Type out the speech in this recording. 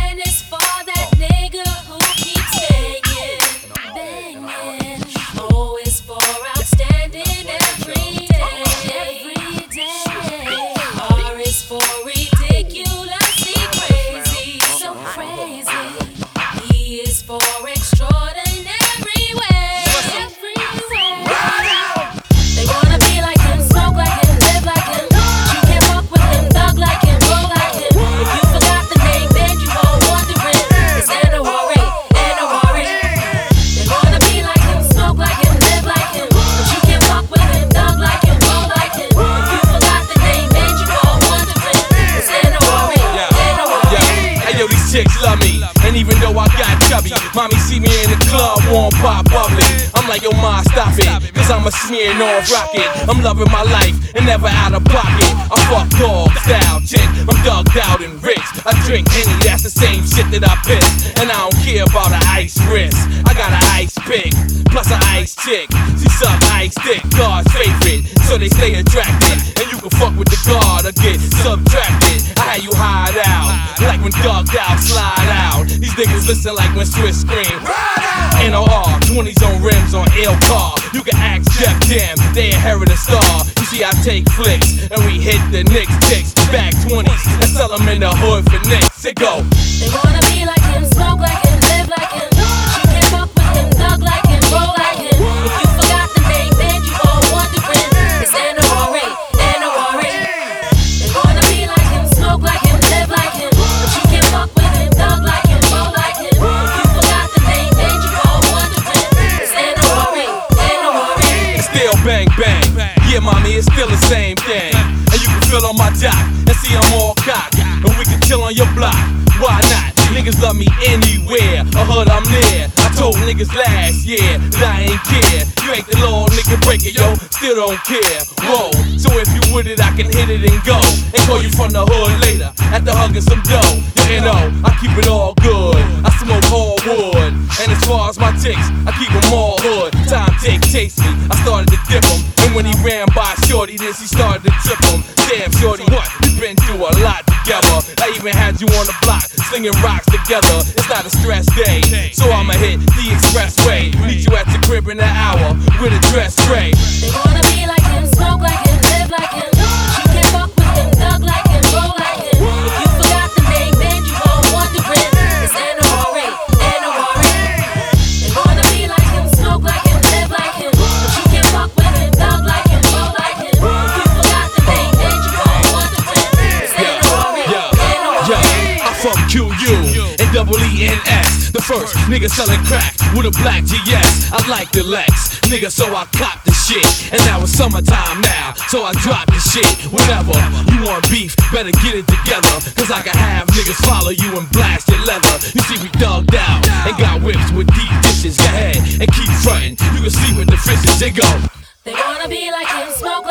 And it's for that nigga who keeps banging, banging. Oh, it's for outstanding every day. R is for ridiculously crazy, so crazy. E is for extraordinary way, everywhere. They wanna be like him, smoke like him, live like him. You can't fuck with him, thug like him, roll like him. If you forgot the name, then you all wondering. It's N-O-R-A, N-O-R-A. They wanna be like him, smoke like him, live like him. But you can't fuck with him, thug like him, roll like him. If you forgot the name, then you all wondering. It's N-O-R-A, N-O-R-A. Hey yo, these chicks love me. And even though I got chubby, mommy see me in the club, warm pop bubbly. I'm like, yo, ma, stop it, cause I'm a smearing off rocket. I'm loving my life and never out of pocket. I fuck dog style chick, I'm thugged out and rich. I drink Henny, that's the same shit that I piss. And I don't care about an ice wrist. I got an ice pick, plus an ice chick. She suck ice dick, God's favorite, so they stay attracted. And you can fuck with the guard or get subtracted. I had you hide out, like when thugged out, slide out. These niggas listen like when Swiss scream. N-O-R, 20s on rims on L car. You can ask Def Jam, they inherit a star. You see I take flicks, and we hit the Knicks chicks. Back 20s, let's tell them in the hood for Knicks. It go. They wanna be like him, smoke like him, live like him. You can't fuck with him, thug like him, roll like him. If you forgot the name, then you all wondering. It's N-O-R-A, N-O-R-A. They wanna be like him, smoke like him, live like him. But you can't fuck with him, thug like him, roll like him. If you forgot the name, then you all wondering. It's N-O-R-A, N-O-R-A. It's still bang bang. Yeah, mommy, it's still the same thing. And you can feel on my jock and see I'm all cocked. And we can chill on your block. Why not? Niggas love me anywhere. A hood I'm near. I told niggas last year that I ain't care. You ain't the law, nigga, break it, yo. Still don't care. Whoa. So if you with it, I can hit it and go. And call you from the hood later after hugging some dough. You know, I keep it all good. I smoke all wood. And as far as my ticks, I keep them all hood. Time dictates me. I started to dip them. And when he ran by Shorty, then she started to trip him. Damn, Shorty, what? We been through a lot together. I even had you on the block, slinging rocks together. It's not a stress day, so I'ma hit the expressway. Meet you at the crib in an hour with a dress tray. They wanna be like him, smoke like him, live like him. You can't fuck with him, thug like him, roll like him. If you forgot the name, then you all wondering. It's N-O-R-A, N-O-R-A. They wanna be like him, smoke like him, live like him. But you can't fuck with him, thug like him, roll like him. If you forgot the name, then you all wondering. It's N-O-R-A, N-O-R-A. I'm from QU and double E-N-S. The first nigga selling crack with a black GS. I like the Lex, nigga, so I cop the shit. And now it's summertime now, so I drop the shit. Whenever you want beef, better get it together. Cause I can have niggas follow you and blast your leather. You see we thugged out and got whips with deep dishes. Go ahead and keep frontin', you can sleep with the fishes. They go. They wanna be like him, smoke